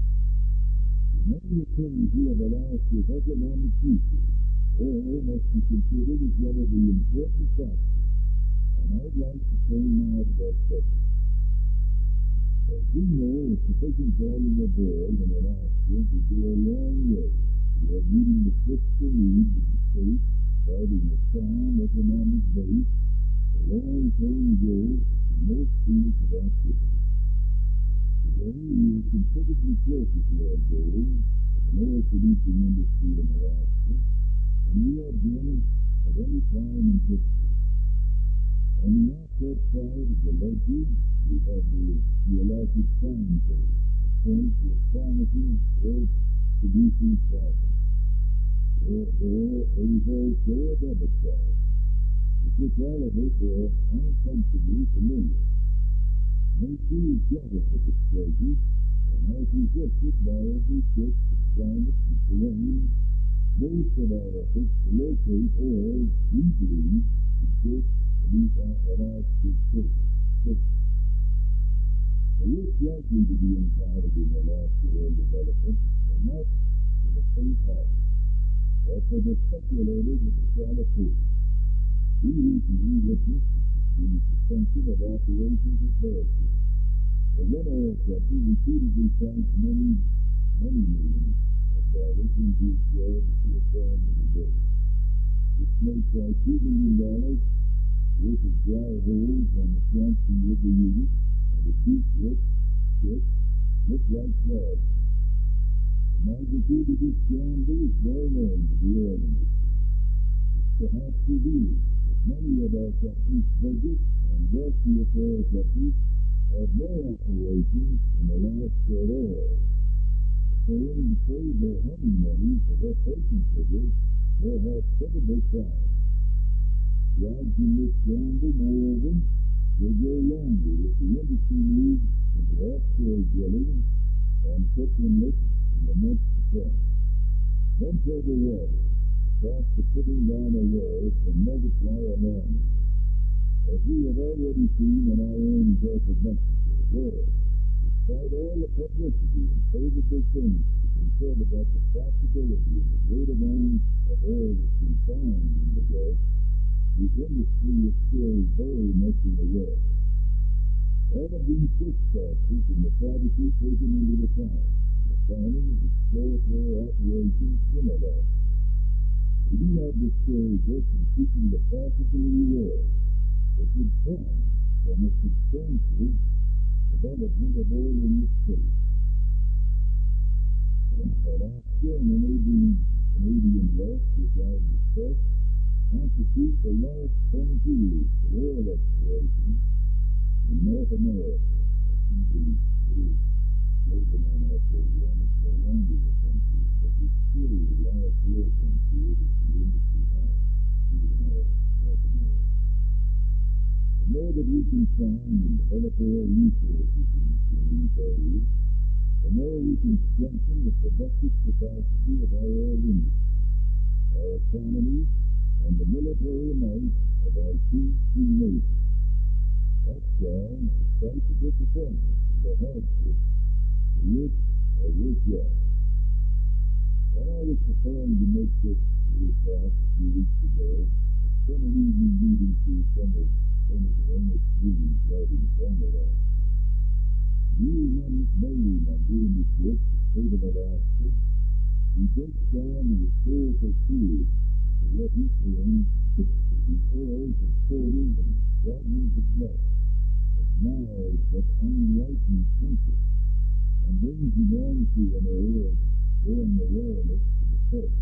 In many opinions of Alaska's economic future, oil must be considered as one of the important factors, and I'd like to turn now to that subject. As we know, a sufficient volume of oil in Alaska would go a long way toward meeting the fiscal needs of the state, providing a sound economic base for long-term growth in most fields of activity. Today, we are considerably closer to our goal of an oil-producing industry in Alaska than we have been at any time in history. On the outside side of the ledger, we have the geologic signpost, a point to a promising oil-producing province. There, there is also a double side, with which all of us are uncomfortably familiar. Nature is jealous of its treasures, and has resisted by every trick of climate and terrain most of our efforts to locate oil we believe exists beneath our Alaska's surface. surface. The risks likely to be encountered in Alaska oil development are not for the faint-hearted, or for the speculator with a shallow purse. We recently witnessed the suspension of operations at Bearfield, a one oil company repeatedly sank many, many millions of dollars into its well before calling it a day. This makes our two million dollars worth of dry holes on the Swanson River unit and a deep rip strip look like flaws. The magnitude of this scandal is well known to the oil industry. It's perhaps revealing that many of our companies' budget and wealthiest oil companies have no operations in Alaska at all, preferring to save their hunting money for what they consider more hospitable crimes. The odds in this scandal, moreover, will go longer if the industry moves into offshore drilling on Cook Inlet in the months to come. Once over water, the cost of putting down a well can multiply alarmingly, as we have already seen in our own Gulf of Mexico, where, despite all the publicity and favorable things to be said about the possibility of the great amount of oil that's been found in the Gulf, the industry is still very much in the red. All of these risk factors and the strategy taken into account in the planning of exploratory operations in Alaska. We do not discourage us from seeking the possible reward that would come from a substantial development of oil in this space. Alaska and the neighboring Canadian West, which I have discussed, constitute the last frontiers for oil exploration in North America. I see the little slogan on our program. It's no longer a frontier, but it's still the last oil frontier that the industry has here in North America. The more that we can find and develop oil resources in, in these areas, the more we can strengthen the productive capacity of our oil industry, our economy, and the military might of our two free nations. That's why, despite the disappointment and the hardship, the risks are worthwhile. When I was preparing to make this little talk a few weeks ago, I spent an evening reading through some of Senator Ernest Reagan's writings on Alaska. You may remember in his book, The State of Alaska, he breaks down the historical period of what he termed the eras of total and fragments of life, of mild but unenlightened interest, and brings him on to an era of growing awareness to the first.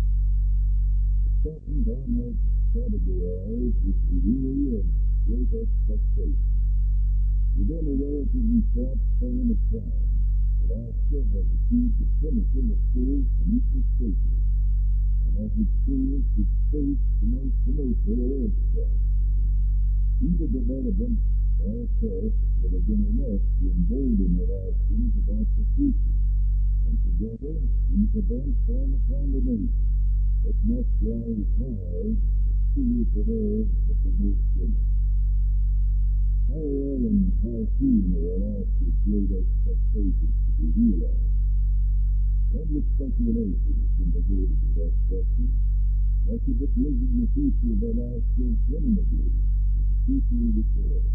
The second I might categorize with the era of great expectation. Within a relatively short span of time, Alaska has achieved the pinnacle of full and equal statehood, and has experienced its first commercial oil supply. Either development by itself would have been enough to embolden Alaskans about the future, and together these events form a combination that must rise high the spirit of all but the most timid. How well and how soon are Alaska's great expectations to be realized? Endless speculation has been devoted to that question, much of it linking the future of Alaska intimately with the future of its oil.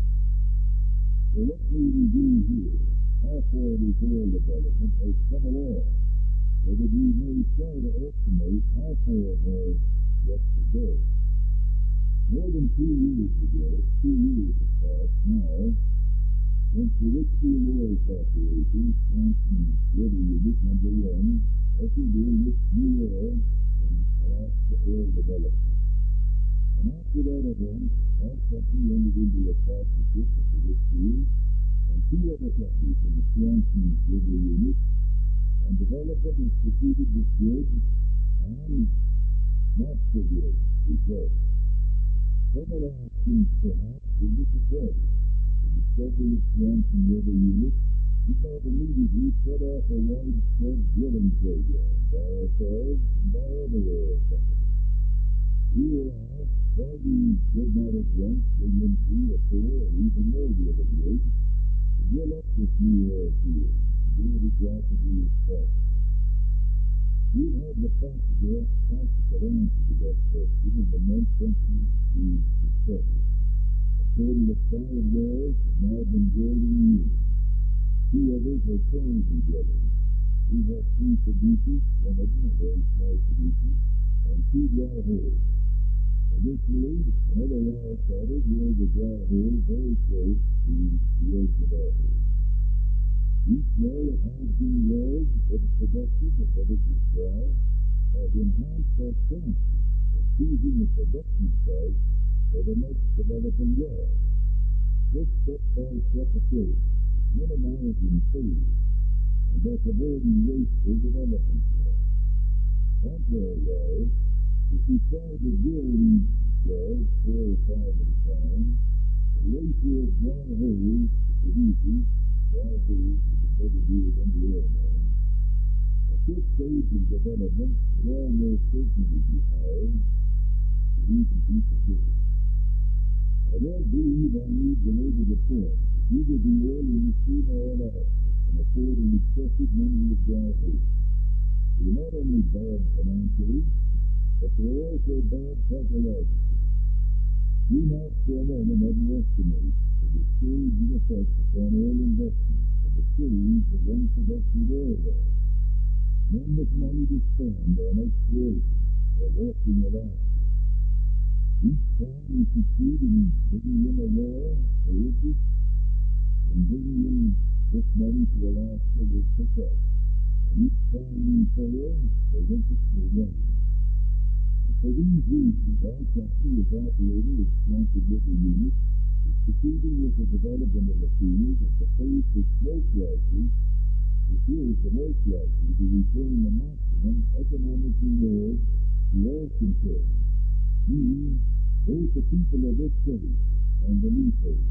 So let me review here how far this oil development has come along, so that we may try to estimate how far it has yet to go. More than two years ago, two years have passed now, since the Richfield Oil Corporation, Swanson River Unit Number One, ushered in this new era in Alaska oil development. And after that event, Our company entered into a partnership with the Richfield and two other companies in the Swanson River unit on development and proceeded with good and not so good results. Some of our actions perhaps were disappointing. The discovery of Swanson River unit did not immediately set off a widespread drilling program by ourselves and by other oil companies. We were asked why we did not at once bring in three or four or even more drilling rigs to drill up this new oil field and do it as rapidly as possible. We've had the practical, practical answer to that question in the months since we discussed it. A total of five wells have now been drilled in the unit. Two others are currently drilling. We have three producers, one of them a very small producer, and two dry holes. Additionally, another well started drilled the dry hole very close to the edge of our hole. Each well of hydrogen wells that is productive of what it was dry has enhanced our chances of choosing a production site for the next developing well. This step-by-step approach is minimizing failure and thus avoiding wasteful development costs. Contrariwise, if we try to drill these wells four or five at a time, the ratio of dry holes to producers, dry holes with the better deal than the oil man, at this stage of development would almost certainly be higher than even be prohibited. I don't believe I need to labor the point that neither the oil industry nor Alaska can afford an excessive number of dry holes. They're not only bad financially, but they're also bad psychologically. Do not for a moment underestimate the discouraging effect upon oil investment of a series of unproductive oil wells. None with money to spend on exploration or working Alaska. Each time we succeed in bringing in a well or interest, and bringing in this money to Alaska will pick up. And each time we fail, the interest will wane. And for these reasons, our company as operator of Swanson River unit is proceeding with the development of the field at the pace that's most likely, which is the most likely to return the maximum economic reward to all concerned. We, both the people of this city and the leaseholders.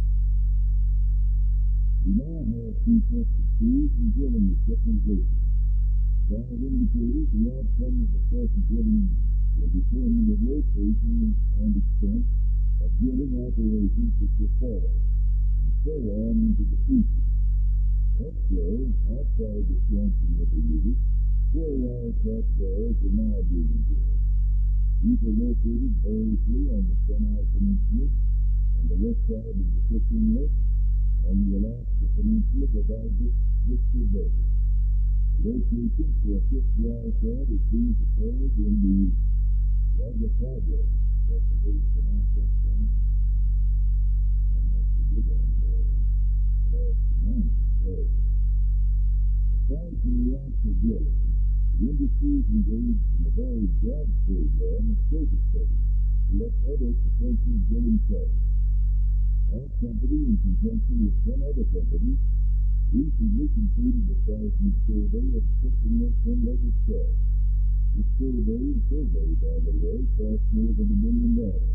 We now have two trusted crews and drilling equipment working. As I have indicated, the outcome of the present drilling will determine the location and extent of drilling operations which will follow, and so on into the future. Elsewhere, outside the Swanson River unit, four wildcat wells are now being drilled. These are located variously on the Kenai Peninsula, on the west side of the Cook Inlet, on the Alaska Peninsula beside Bristol Bay. The location for a fifth wildcat is being prepared in the Yagapabla. That's the way to pronounce that term. I'm not so good on the Alaska language, so. Aside from the actual drilling, the industry is engaged in a very broad program of surface studies to select other potential drilling sites. Our company, in conjunction with ten other companies, recently completed a seismic survey of Cook Inlet Inlet itself. This survey, survey, by the way, cost more than a million dollars.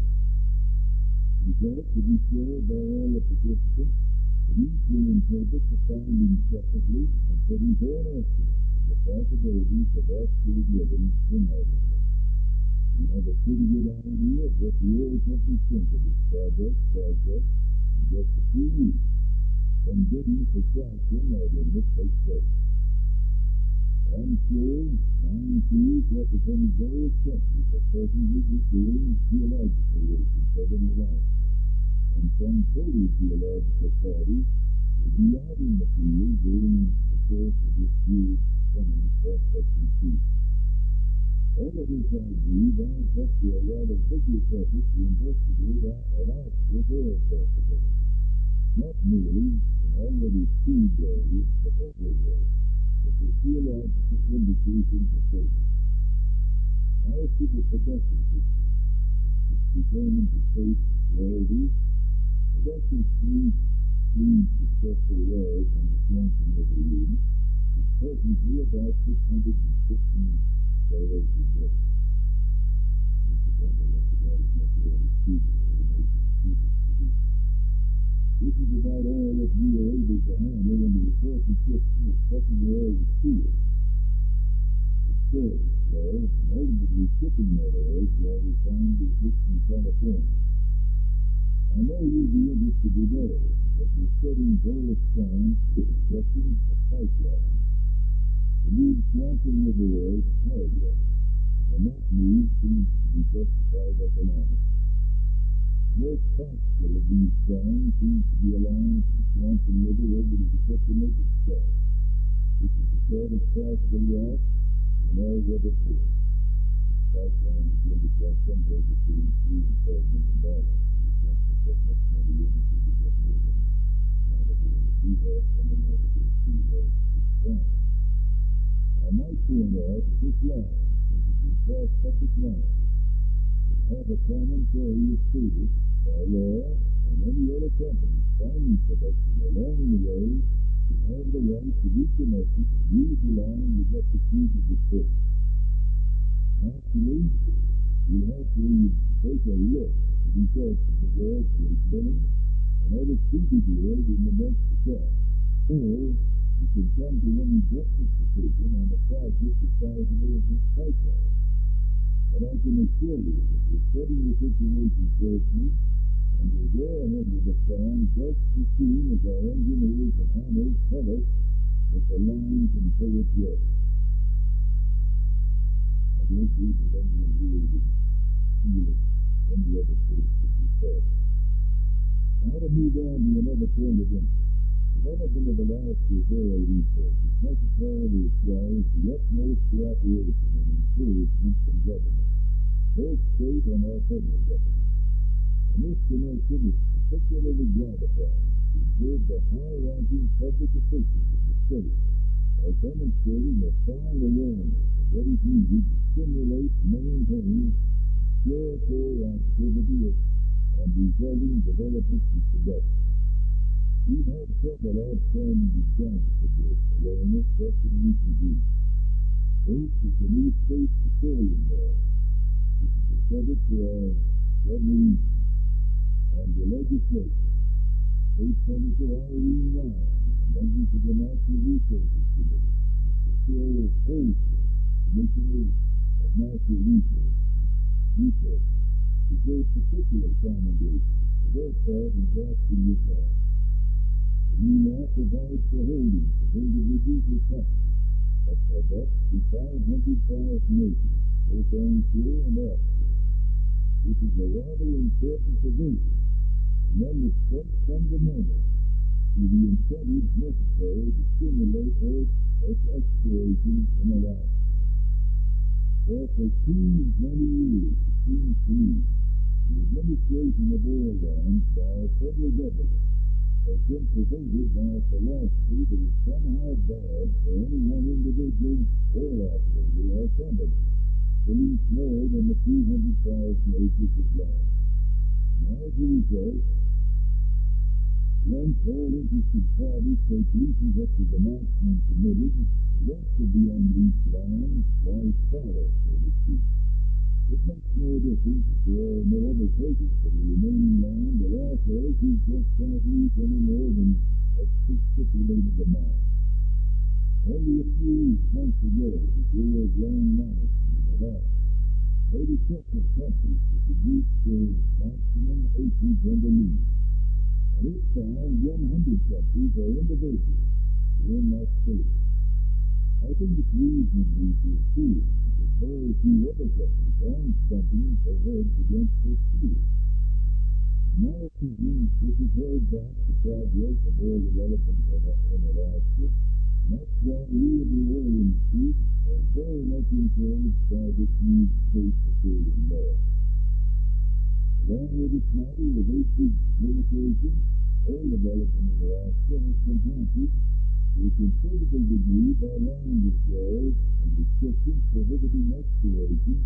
Results will be shared by all the participants, and each will interpret the findings separately and put his own estimate of the possibilities of offshore drilling in that area. You have a pretty good idea of what the oil companies think of this project, project in just a few weeks, when bidding for fracking at inlet takes place. I'm sure nine crews representing various countries are presently doing geological work in southern Alaska, and some thirty geological parties will be out in the field during the course of this year's coming prospecting season. All of this, I believe, adds up to a rather vigorous effort to investigate Alaska's oil possibilities, not merely in already proved areas, but everywhere that the geological indications are present. Now to the production system. determined to face royalty. There's actually three, three successful wells on the Swanson River unit. It's presently about six hundred fifty barrels a day. Incidentally, that's about as much oil as Cuba or Mason Cuba produces. This is about all that we are able to handle when the resources ship was trucking oil to Cuba. It's storage, though, and ultimately shipping that oil to our refined districts in California. I know you'll be interested to know that we're studying various plans for constructing a pipeline to move Swanson River oil to Paraguay. And that move seems to be justified economically. The most practical of these plans seems to be a line from Swanson River over to the Tetramatic Star. This is the shortest possible route to an all-weather port. This pipeline is going to cost somewhere between three and twelve million dollars. We can't put that much money in until we get more than not of oil that we have coming out of those two wells at this time. I might point out that this line, since it would cross public land, would have a common carrier status by law, and any other company finding production along the way would have the right to reconnect it and use the line without the keys of the port. Naturally, you'll have to take a look at the results of the wells we're drilling and others to be drilled in the months to come, or you can come to any definite decision on a project as sizable as this pipeline. But I can assure you that we're studying the situation closely, and we'll go ahead with the plan just as soon as our engineers and analysts tell us that the line can pay its way. I don't believe that anyone here would feel it any other place could be solved. Now to move on to another point of interest. Development of Alaska's oil resources necessarily requires the utmost cooperation and encouragement from government, both state and our federal government. In this connection, it's particularly gratifying to observe the high-ranking public officials of the state are demonstrating a sound awareness of what is needed to stimulate and maintain exploratory activity and resulting development and production. We've had several outstanding examples of this awareness just in recent weeks. First is the new state petroleum law, which is a credit to our government and the legislature. State Senator Irene Ryan and members of the Natural Resources Committee, Mister Phil Holster, Commissioner of Natural Resources, Resources, deserve particular commendation for their part in drafting this act. The new law provides for holdings of individuals or companies up to five hundred thousand acres, both onshore and offshore. This is a rather important provision, and one that's quite fundamental to the incentives necessary to stimulate oil exploration in Alaska. Well, for too many years, it seems to me, the administration of oil lands by our federal government has been pervaded by a philosophy that is somehow bad for any one individual oil operator or company to lease more than the few hundred thousand acres of land. And as a result, once all interested parties take leases up to the maximum permitted, the rest of the unleased land lies fallow, so to speak. It makes no difference if there are no other takers for the remaining land. The law says you just can't lease any more than a stipulated amount. Only a few months ago, the Bureau of Land Management in Alaska made a check of countries that could reach their maximum acreage under lease. And it found one hundred countries or individuals were in that state. I think it's reasonably to assume that very few other countries aren't bumping their heads against this field. In my opinion, this has held back the progress of oil development in Alaska, and that's why we of the oil industry are very much encouraged by this new state petroleum law. Along with this matter of acreage limitation, oil development in Alaska has been hampered to a considerable degree by land withdrawals and restrictions prohibiting exploration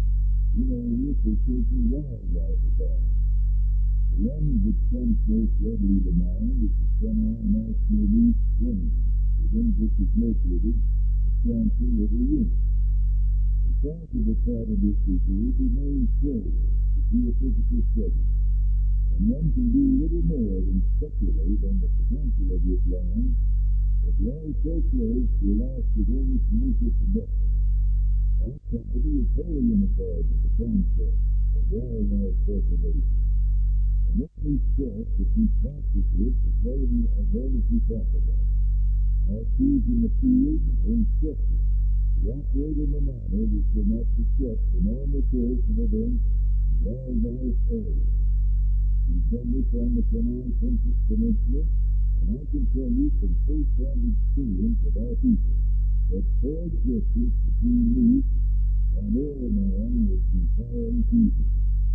In areas where certain wildlife abounds. The one which comes most readily to mind is the semi-national East Range, within which is located the Swanson River Unit. A sizable part of this reserve remains closed to geophysical study, and one can do little more than speculate on the potential of this land that lies so close to Alaska's only commercial production. Our company is wholly in accord with the concept of wildlife preservation, and let me stress that we practice this as well as we, as well as we talk about it. Our crews in the field are instructed to operate in a manner which will not disrupt the normal course of events in wildlife areas. We've done this on the Kenai Princess Peninsula, and I can tell you from first-hand experience of our people that coexistence between moose and oil man is entirely feasible.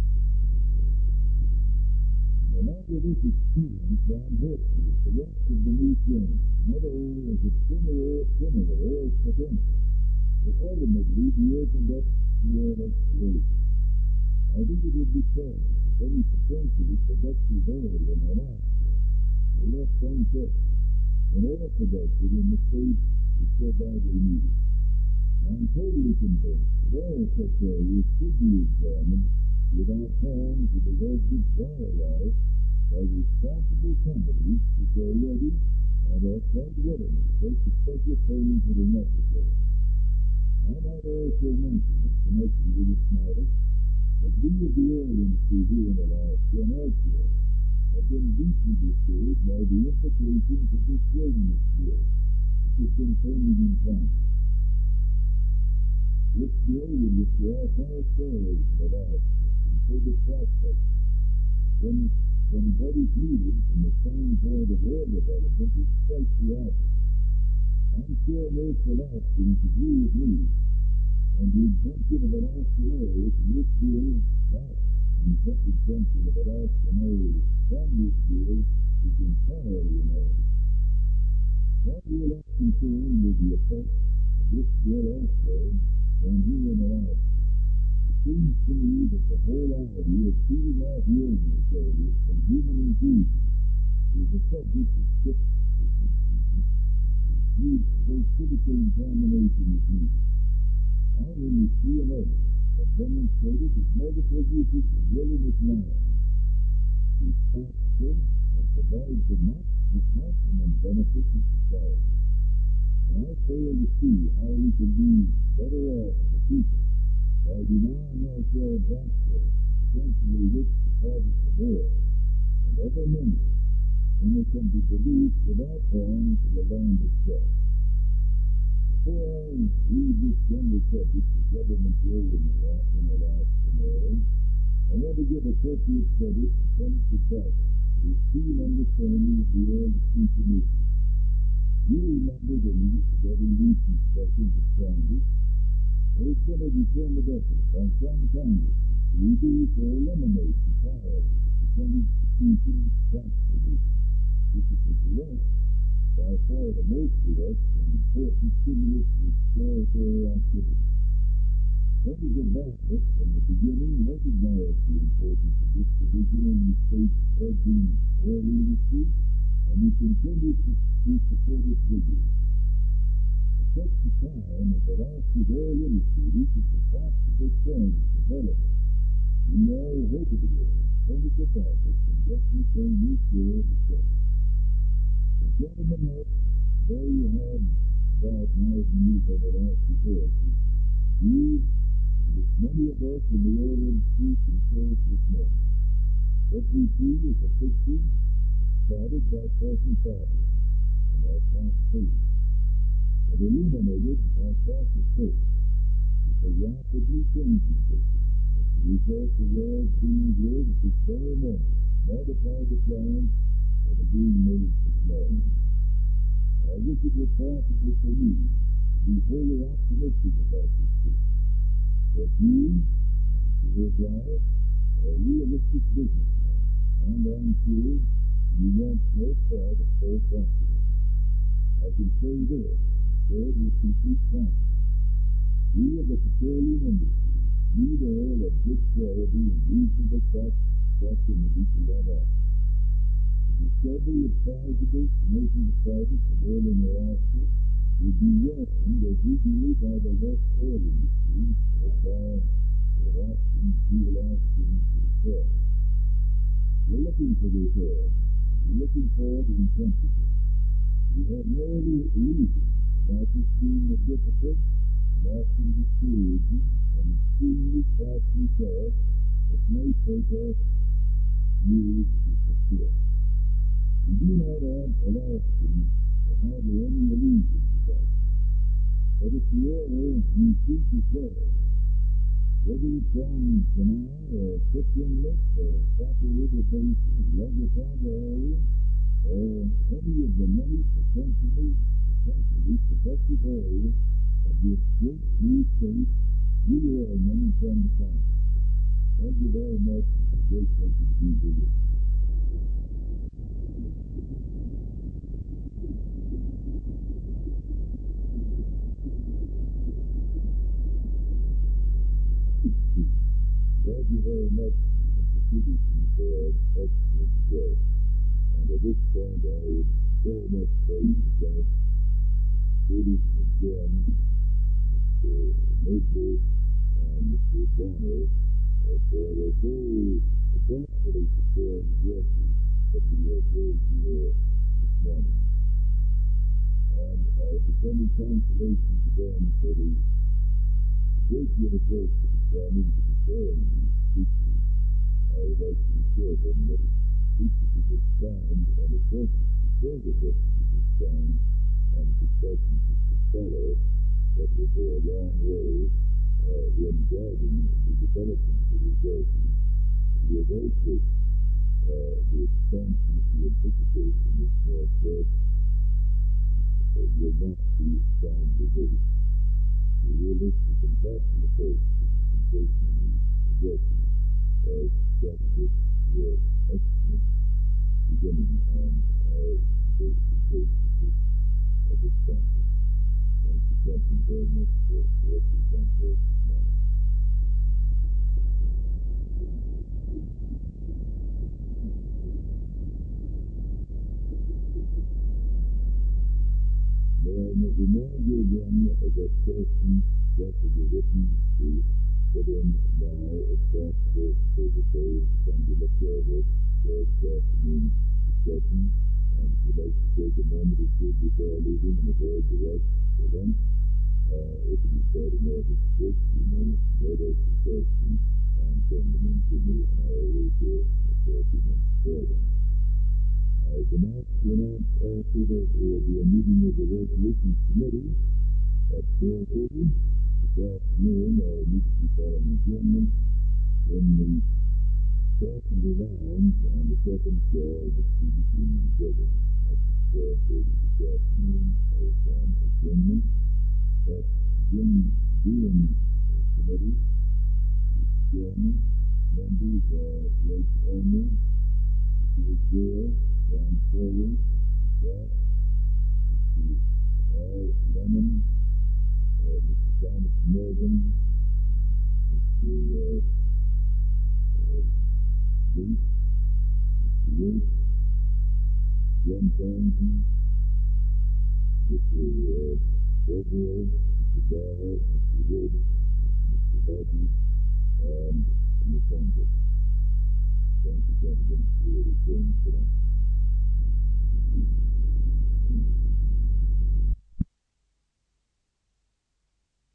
And after this experience, I'm hopeful that the rest of the Moose Range and other areas of similar, similar oil potential will ultimately be opened up to oil exploration. I think it would be fair if any potentially productive area in Alaska were left untouched when oil production in the state is so badly needed. I'm totally convinced that all such areas should be examined without harm to the resident wildlife by responsible companies which are ready and are quite willing to take the special pains that are necessary. I might also mention in connection with this matter that we of the oil industry here in Alaska and elsewhere have been deeply disturbed by the implications of this wilderness bill which has been pending in Congress. This bill would withdraw vast areas of Alaska from further prospecting when, when what is needed from the standpoint of oil development is quite the opposite. I'm sure most Alaskans agree with me, and the exemption of Alaskan areas from this bill, that exemption of Alaskan areas from this bill is entirely in order. While we are not concerned with the effect of this bill elsewhere than here in Alaska, it seems to me that the whole idea of sealing off wilderness areas from human intrusion is a subject of strict where critical examination is needed. Our industry and others have demonstrated that multiple uses of wilderness land is practical and provides the maximum benefit to society. And I fail to see how we can be better off as a people by denying ourselves access to potentially rich deposits of oil and other minerals when they can be produced without harm to the land itself. Before I leave this general subject of government role in Alaskan oil, I want to give appropriate credit to Senator Barker for his keen understanding of the oil depletion issue. You remember that in recent sessions of Congress, there has been a determined effort by some congressmen to reduce or eliminate entirely the percentage depletion tax provision, which is a direct, by far the most direct and important stimulus to exploratory activity. Senator Barker, from the beginning, recognized the importance of this provision in the state's fledgling oil industry, and he continues to, to support it vigorously. At such a time as Alaska's oil industry reaches the possible point of development, we all hope it will. Senator Barker can just retain his share of the credit. So, gentlemen, there you have about my views on Alaska's oil issue. Views in which many of us in the oil industry concur this morning. What we see is a picture clouded by present problems and our past failures, but illuminated by cautious hope. It's a rapidly changing picture as a result of laws being drilled at this very moment to modify the plans that are being made for tomorrow. I wish it were possible for me to be wholly optimistic about this picture, but you, I'm sure as I, are realistic businessmen, and I'm sure you want no part of false optimism. I can say this, said with complete confidence. We of the petroleum industry need oil of good quality and reasonable cost proximity to run out. The discovery of sizable commercial deposits of oil in Alaska would be welcomed as eagerly by the West oil industry as by Alaskans to Alaskans themselves. We're looking for this oil. We're looking for it intensively. We have no illusion about this being a difficult and often discouraging and extremely costly task that may take us years to fulfill. We do not want Alaskans to harbor any illusions about it. But if the oil we seek is there, whether it's on Kenai or Cook Inlet or Copper River Basin, Legatonga area, or any of the many potentially, potentially productive areas of this great new state, we oilmen intend to find. Thank you very much. It's a great pleasure to be with you. Thank you very much, Mister Peterson, for an excellent show. And at this point, I would very much like to thank Peterson again, Mister Maker, and Mister Bonner uh, for the very thoughtfully prepared addresses that we have heard here this morning. And I extend consolation to them for the great deal of work that has gone into preparing these speeches. I would like to assure them that speeches of this kind and addresses, further addresses of this kind, and discussions that will follow that will go a long way uh, in guiding the development of the resources with also uh, the expansion that we anticipate in this Northwest uh, will not be found reversed. The realistic and thoughtful approach to the presentation of these addresses has established your excellent beginning on our basic basis of this conference. Thank you, Captain, very much for what you've done for us this morning. May I remind you again of that question that will be written to put in now as possible for the page and to look over for this afternoon's discussion. And if you'd like to take a moment or two before leaving and avoid the rush for lunch, uh, if you try to know this quick, few moments to write out the questions and send them in to me, and I'll always do it for a few minutes for them. I can announce also that there will be a meeting of the Resolutions Committee at four thirty this afternoon, or immediately following adjournment, in the passenger lounge on the second floor of the Swedish Union Building. That's at four thirty this afternoon, or upon adjournment. That's Jim Dean Committee. Mister Chairman, members are Reg Elmer, Mister Gale, John Forward, Scott, Mister Al Lemon, uh, Mister Thomas Morgan, Mister Uh, uh, Gates, Mister Rich, Glenn Townsend, Mister Uh, Bobo, Mister Barrow, Mister Wood, Mister Harvey, and Miss Hunter. Thank you, gentlemen, for your return for lunch.